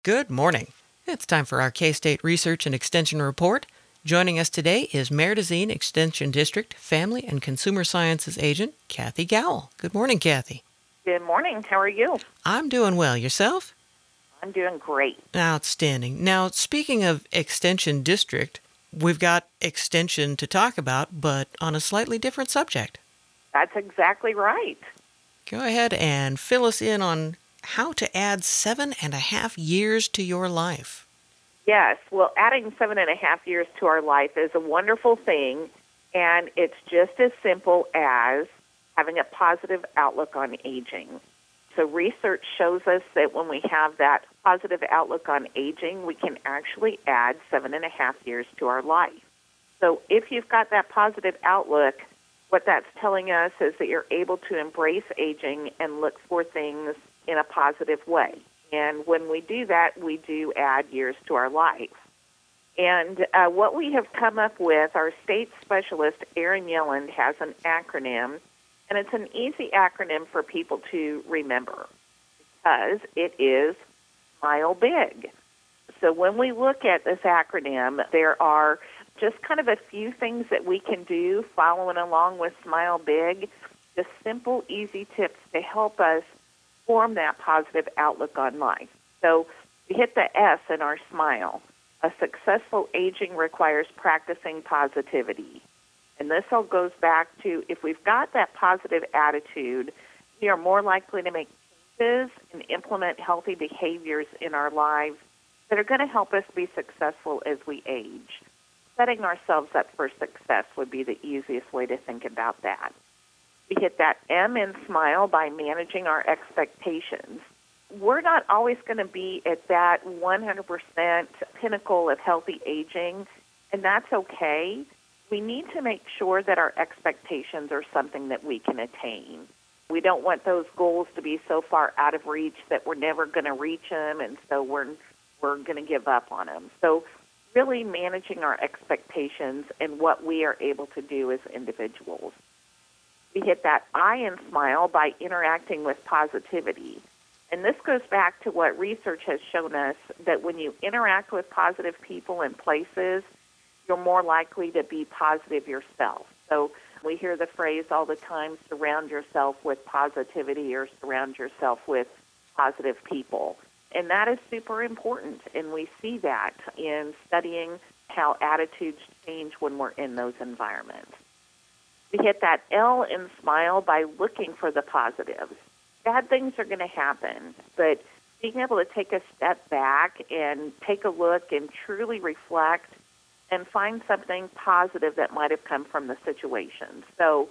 Good morning. It's time for our K-State Research and Extension Report. Joining us today is Merdazine Extension District Family and Consumer Sciences Agent Kathy Gowell. Good morning, Kathy. Good morning. How are you? I'm doing well. Yourself? I'm doing great. Outstanding. Now, speaking of Extension District, we've got extension to talk about, but on a slightly different subject. That's exactly right. Go ahead and fill us in on how to add 7.5 years to your life. Yes. Well, adding 7.5 years to our life is a wonderful thing, and it's just as simple as having a positive outlook on aging. So research shows us that when we have that positive outlook on aging, we can actually add 7.5 years to our life. So if you've got that positive outlook, what that's telling us is that you're able to embrace aging and look for things in a positive way. And when we do that, we do add years to our life. And what we have come up with, our state specialist, Erin Yelland, has an acronym, and it's an easy acronym for people to remember because it is Smile Big. So when we look at this acronym, there are just kind of a few things that we can do following along with Smile Big, just simple, easy tips to help us form that positive outlook on life. So we hit the S in our smile. A successful aging requires practicing positivity. And this all goes back to if we've got that positive attitude, we are more likely to make changes and implement healthy behaviors in our lives that are going to help us be successful as we age. Setting ourselves up for success would be the easiest way to think about that. We hit that M in smile by managing our expectations. We're not always going to be at that 100% pinnacle of healthy aging, and that's okay. We need to make sure that our expectations are something that we can attain. We don't want those goals to be so far out of reach that we're never going to reach them, and so we're going to give up on them. So really managing our expectations and what we are able to do as individuals. We hit that I in smile by interacting with positivity. And this goes back to what research has shown us, that when you interact with positive people and places, you're more likely to be positive yourself. So we hear the phrase all the time, surround yourself with positivity or surround yourself with positive people. And that is super important, and we see that in studying how attitudes change when we're in those environments. We hit that L in smile by looking for the positives. Bad things are going to happen, but being able to take a step back and take a look and truly reflect and find something positive that might have come from the situation. So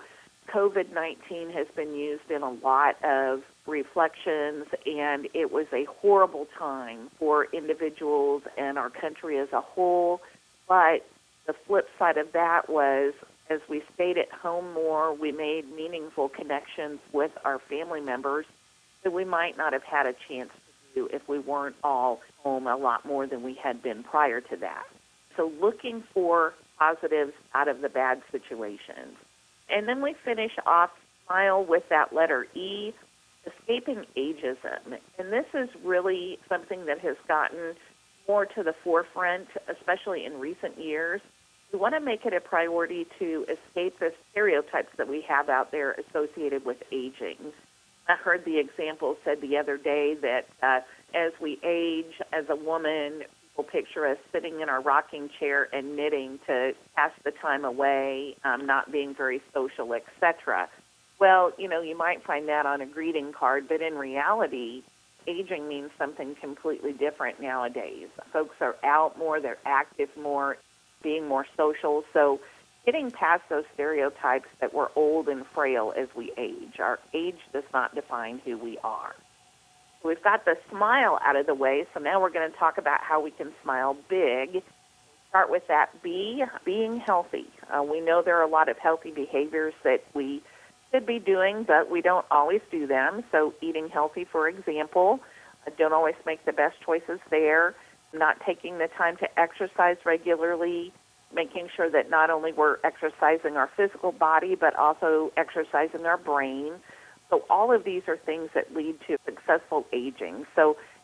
COVID-19 has been used in a lot of reflections, and it was a horrible time for individuals and our country as a whole. But the flip side of that was, as we stayed at home more, we made meaningful connections with our family members that we might not have had a chance to do if we weren't all home a lot more than we had been prior to that. So looking for positives out of the bad situations. And then we finish off smile with that letter E, escaping ageism. And this is really something that has gotten more to the forefront, especially in recent years. We want to make it a priority to escape the stereotypes that we have out there associated with aging. I heard the example said the other day that as we age as a woman, people picture us sitting in our rocking chair and knitting to pass the time away, not being very social, etc. Well, you might find that on a greeting card, but in reality, aging means something completely different nowadays. Folks are out more, they're active more, being more social. So getting past those stereotypes that we're old and frail as we age. Our age does not define who we are. We've got the smile out of the way, so now we're going to talk about how we can smile big. Start with that B, being healthy. We know there are a lot of healthy behaviors that we should be doing, but we don't always do them. So eating healthy, for example, don't always make the best choices there. Not taking the time to exercise regularly, making sure that not only we're exercising our physical body, but also exercising our brain. So all of these are things that lead to successful aging. So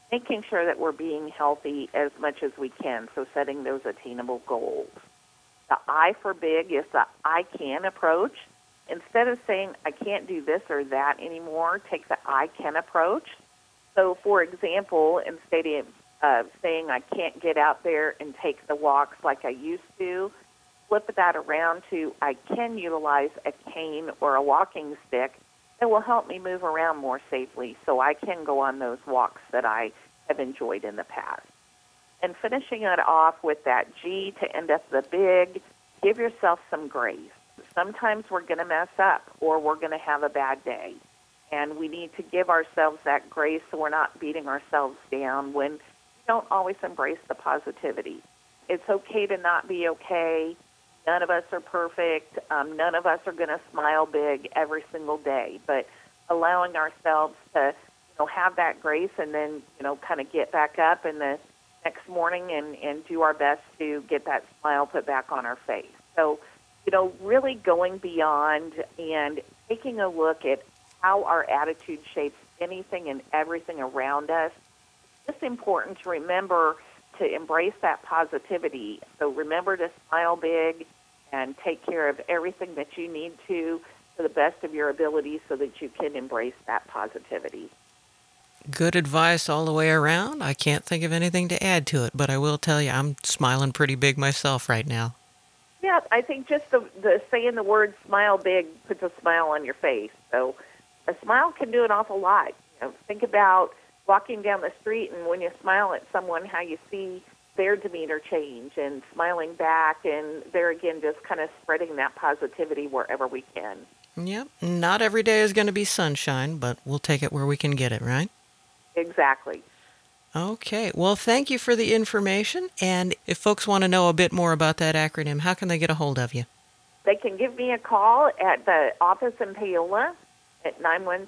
making sure that we're being healthy as much as we can, so setting those attainable goals. The I for big is the I can approach. Instead of saying I can't do this or that anymore, take the I can approach. So, for example, instead of saying I can't get out there and take the walks like I used to, flip that around to I can utilize a cane or a walking stick that will help me move around more safely so I can go on those walks that I have enjoyed in the past. And finishing it off with that G to end up the big, give yourself some grace. Sometimes we're going to mess up or we're going to have a bad day. And we need to give ourselves that grace so we're not beating ourselves down when we don't always embrace the positivity. It's okay to not be okay. None of us are perfect. None of us are going to smile big every single day. But allowing ourselves to, have that grace and then, kind of get back up in the next morning and do our best to get that smile put back on our face. So, really going beyond and taking a look at how our attitude shapes anything and everything around us. It's important to remember to embrace that positivity. So remember to smile big and take care of everything that you need to the best of your ability so that you can embrace that positivity. Good advice all the way around. I can't think of anything to add to it, but I will tell you I'm smiling pretty big myself right now. Yeah, I think just the saying the word smile big puts a smile on your face. So a smile can do an awful lot. Think about walking down the street and when you smile at someone, how you see their demeanor change and smiling back, and there again, just kind of spreading that positivity wherever we can. Yep, not every day is going to be sunshine, but we'll take it where we can get it, right? Exactly. Okay, well, thank you for the information. And if folks want to know a bit more about that acronym, how can they get a hold of you? They can give me a call at the office in Paola at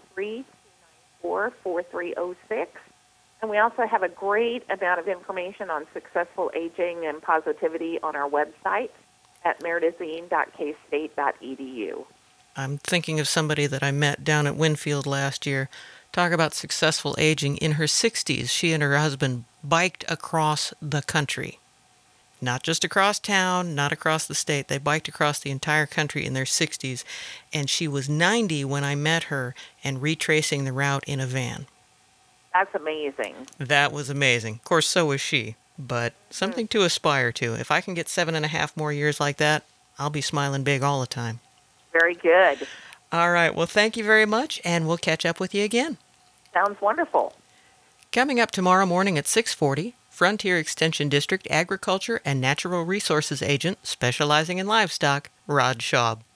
913-294-4306. And we also have a great amount of information on successful aging and positivity on our website at meridazine.kstate.edu. I'm thinking of somebody that I met down at Winfield last year. Talk about successful aging. In her 60s, she and her husband biked across the country. Not just across town, not across the state. They biked across the entire country in their 60s. And she was 90 when I met her and retracing the route in a van. That's amazing. That was amazing. Of course, so was she. But something to aspire to. If I can get 7.5 more years like that, I'll be smiling big all the time. Very good. All right. Well, thank you very much, and we'll catch up with you again. Sounds wonderful. Coming up tomorrow morning at 6:40, Frontier Extension District Agriculture and Natural Resources Agent specializing in livestock, Rod Schaub.